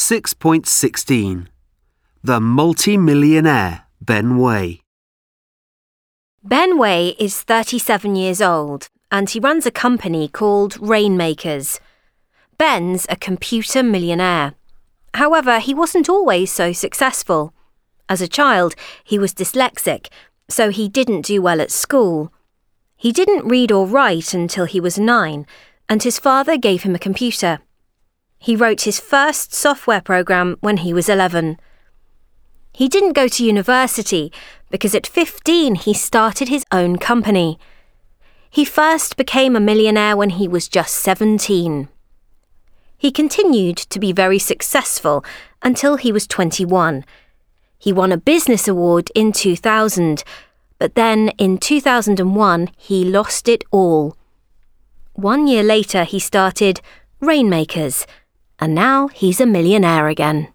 6.16. The multi-millionaire Ben Way. Ben Way is 37 years old and he runs a company called Rainmakers. Ben's a computer millionaire. However, he wasn't always so successful. As a child, he was dyslexic, so he didn't do well at school. He didn't read or write until he was 9, and his father gave him a computer. He wrote his first software program when he was 11. He didn't go to university because at 15 he started his own company. He first became a millionaire when he was just 17. He continued to be very successful until he was 21. He won a business award in 2000, but then in 2001 he lost it all. 1 year later he started Rainmakers, and now he's a millionaire again.